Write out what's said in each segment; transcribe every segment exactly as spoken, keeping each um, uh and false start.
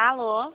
Alô?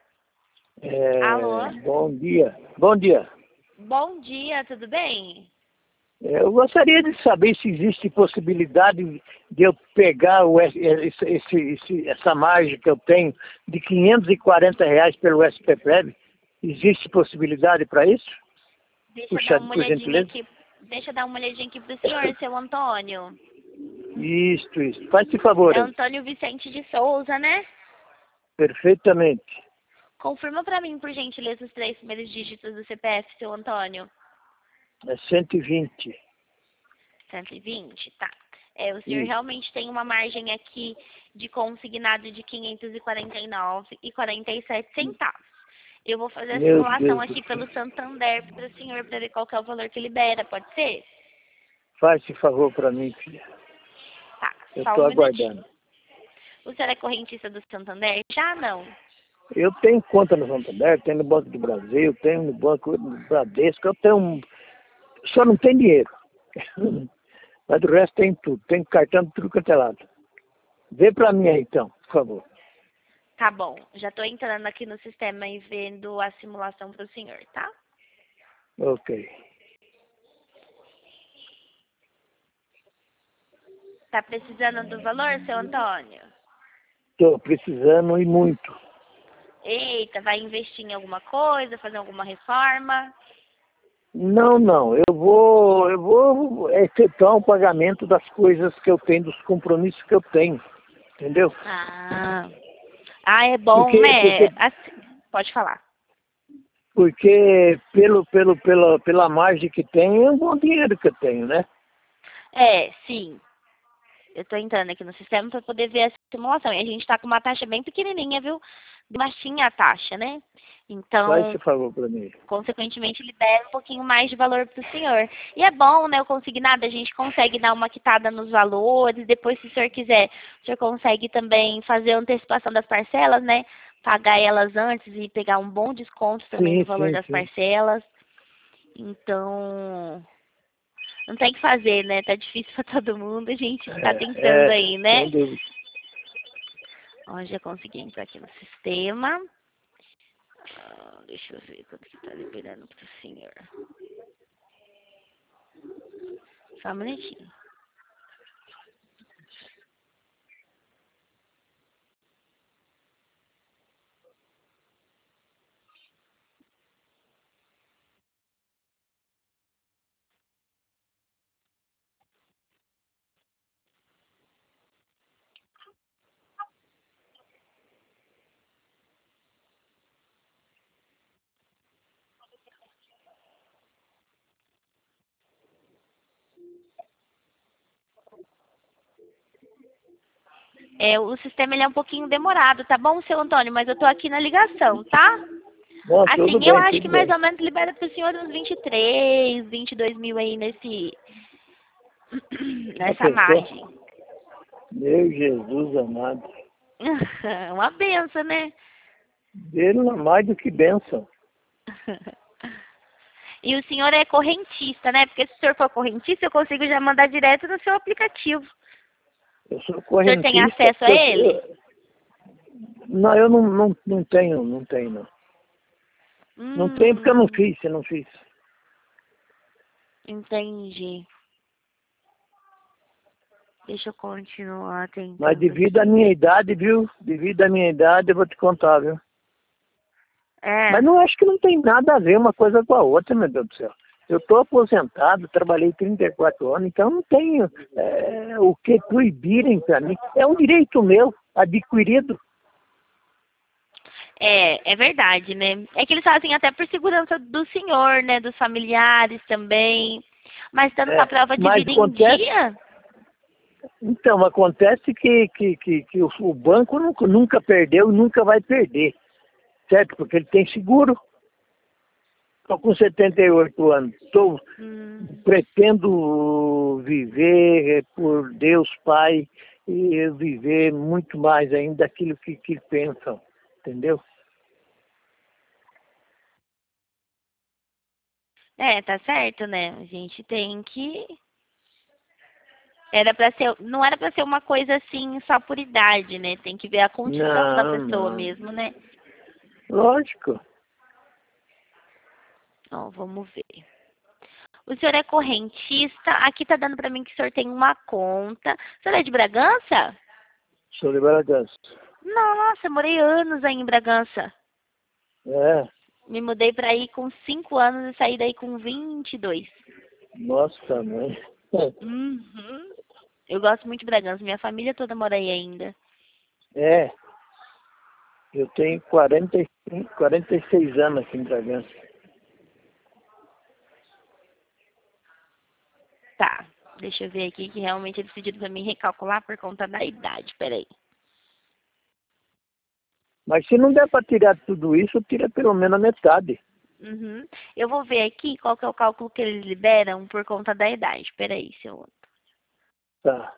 Alô? É, bom dia. Bom dia. Bom dia, tudo bem? É, eu gostaria de saber se existe possibilidade de eu pegar o, esse, esse, esse, essa margem que eu tenho de quinhentos e quarenta reais pelo S P Prev. Existe possibilidade para isso? Deixa eu Puxa, dar uma por olhadinha gentileza. aqui. Deixa eu dar uma olhadinha aqui pro senhor, seu Antônio. Isso, isso. Faz-se favor É aí. Antônio Vicente de Souza, né? Perfeitamente. Confirma pra mim, por gentileza, os três primeiros dígitos do C P F, seu Antônio. É cento e vinte. cento e vinte, tá. É, o senhor Isso. realmente tem uma margem aqui de consignado de quinhentos e quarenta e nove reais e quarenta e sete centavos. Eu vou fazer a Meu simulação Deus do aqui céu. pelo Santander para o senhor para ver qual que é o valor que libera, pode ser? Faz-se favor para mim, filha. Tá, Eu só estou um aguardando. minutinho. O senhor é correntista do Santander? Já não. Eu tenho conta no Santander, tenho no Banco do Brasil, tenho no Banco do Bradesco, eu tenho um... Só não tem dinheiro. Mas do resto tem tudo. Tem cartão de tudo quanto é lado. Vê pra mim aí então, por favor. Tá bom, já estou entrando aqui no sistema e vendo a simulação para o senhor, tá? Ok. Tá precisando do valor, seu Antônio? Estou precisando e muito. Eita, vai investir em alguma coisa, fazer alguma reforma? Não, não. Eu vou, eu vou efetuar o pagamento das coisas que eu tenho, dos compromissos que eu tenho. Entendeu? Ah, ah é bom, Porque, né? porque, Assim, pode falar. porque pelo, pelo, pela, pela margem que tem, é um bom dinheiro que eu tenho, né? É, sim. Eu tô entrando aqui no sistema para poder ver essa simulação. E a gente tá com uma taxa bem pequenininha, viu? Baixinha a taxa, né? Faz Então, esse favor para mim. consequentemente, libera um pouquinho mais de valor para o senhor. E é bom, né? O consignado, a gente consegue dar uma quitada nos valores. Depois, se o senhor quiser, o senhor consegue também fazer a antecipação das parcelas, né? Pagar elas antes e pegar um bom desconto também no Sim, valor sim, das sim. parcelas. Então, não tem que fazer, né? Tá difícil para todo mundo. A gente tá É, tentando é, aí, né? sem dúvida. Ó, já consegui entrar aqui no sistema. Ah, deixa eu ver quanto que tá liberando pro senhor. Só um minutinho. É, o sistema ele é um pouquinho demorado, tá bom, seu Antônio? Mas eu tô aqui na ligação, tá? Não, tudo Assim, eu bem, acho que tudo mais bem. ou menos libera pro senhor uns vinte e três, vinte e dois mil aí nesse... Já nessa pensou? margem. Meu Jesus amado. Uma benção, né? Dele não é mais do que bênção. E o senhor é correntista, né? Porque se o senhor for correntista, eu consigo já mandar direto no seu aplicativo. Eu sou O senhor tem correntista acesso porque a eu, ele? eu- não, eu não, não, não tenho, não tenho, não. Não tenho porque eu não Hum, fiz, eu não fiz. entendi. Deixa eu continuar Mas tentando devido à aqui. minha idade, viu? Devido à minha idade, eu vou te contar, viu? Mas É, não acho que não tem nada a ver uma coisa com a outra, meu Deus do céu. Eu estou aposentado, trabalhei trinta e quatro anos, então não tenho é, o que proibirem para mim. É um direito meu, adquirido. é, é verdade, né? É que eles fazem até por segurança do senhor, né? Dos familiares também. Mas estando com a É, prova de mas vida em acontece, dia, então, acontece que, que, que, que o, o banco nunca, nunca perdeu e nunca vai perder, certo? Porque ele tem seguro. Estou com setenta e oito anos, tô, hum, pretendo viver eh, por Deus Pai e viver muito mais ainda daquilo que, que pensam, entendeu? é, tá certo, né? A gente tem que Era para ser, não era para ser uma coisa assim só por idade, né? Tem que ver a condição da Não, pessoa não. mesmo, né? Lógico. Ó, vamos ver. O senhor é correntista. Aqui tá dando para mim que o senhor tem uma conta. O senhor é de Bragança? Sou de Bragança. Nossa, eu morei anos aí em Bragança. É, Me mudei para aí com cinco anos e saí daí com vinte e dois. nossa também. Uhum. Eu gosto muito de Bragança. Minha família toda mora aí ainda. É, eu tenho quarenta e cinco, quarenta e seis anos aqui em Bragança. Tá. Deixa eu ver aqui que realmente eles pediram para mim recalcular por conta da idade. Peraí. Mas se não der para tirar tudo isso, tira pelo menos a metade. Uhum. Eu vou ver aqui qual que é o cálculo que eles liberam por conta da idade. Peraí, seu. Tá.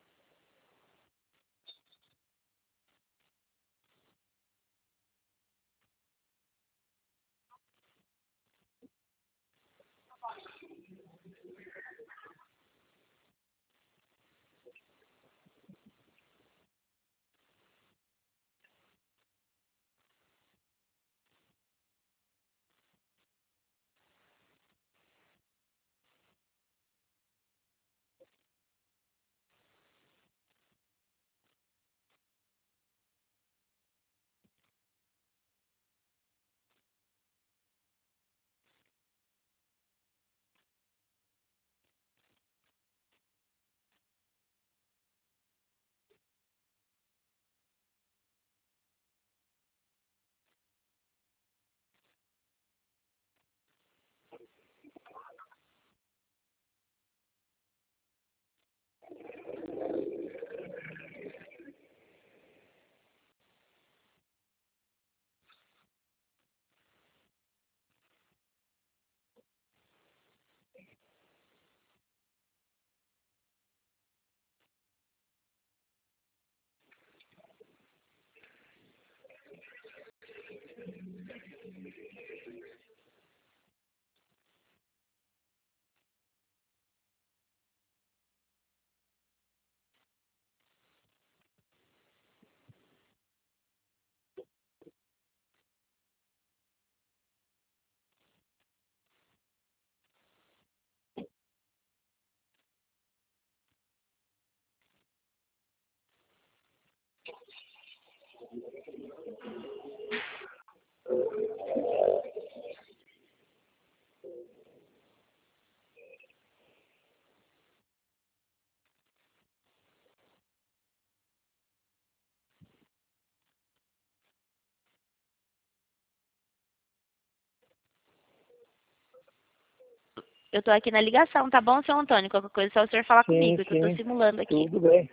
Eu tô aqui na ligação, tá bom, seu Antônio? Qualquer coisa é só o senhor falar Sim, comigo, que eu tô sim. simulando aqui. Tudo bem.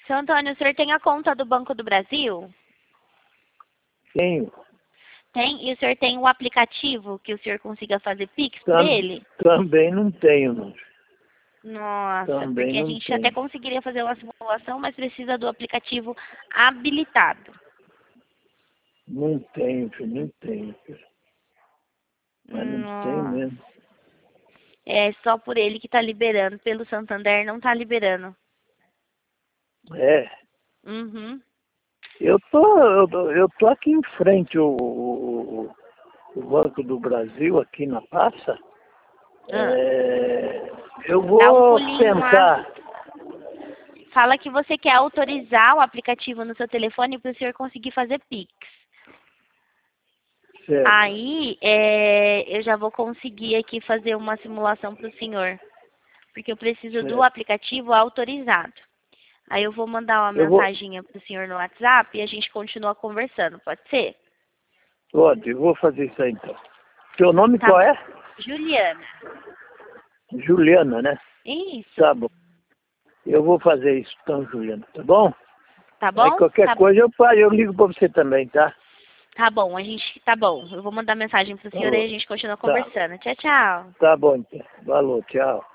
Seu Antônio, o senhor tem a conta do Banco do Brasil? Tenho. Tem? E o senhor tem o aplicativo que o senhor consiga fazer Pix por Tam, ele? também não tenho, não. Nossa, Também porque a não gente tenho. até conseguiria fazer uma simulação, mas precisa do aplicativo habilitado. Não tenho, filho, não tenho. Filho. Mas não tenho Nossa. mesmo. É só por ele que tá liberando. Pelo Santander não tá liberando. É. Uhum. Eu tô, eu, tô- eu tô aqui em frente o, o, o Banco do Brasil, aqui na praça. Ah, É, eu dá um vou pulinho lá. tentar. Fala que você quer autorizar o aplicativo no seu telefone para o senhor conseguir fazer Pix. Certo. Aí, é, eu já vou conseguir aqui fazer uma simulação para o senhor. Porque eu preciso do Certo. aplicativo autorizado. Aí eu vou mandar uma Eu vou, mensaginha para o senhor no WhatsApp e a gente continua conversando, pode ser? pode, eu vou fazer isso aí então. Seu nome Tá qual bom. é? Juliana. Juliana, né? Isso. Tá bom. Eu vou fazer isso então, Juliana, tá bom? Tá Aí bom? qualquer Tá, coisa eu, fa- eu ligo pra você também, tá? tá bom, a gente. Tá bom. Eu vou mandar mensagem pro senhor e Falou. a gente continua Tá, conversando. Tchau, tchau. tá bom então. Falou, tchau.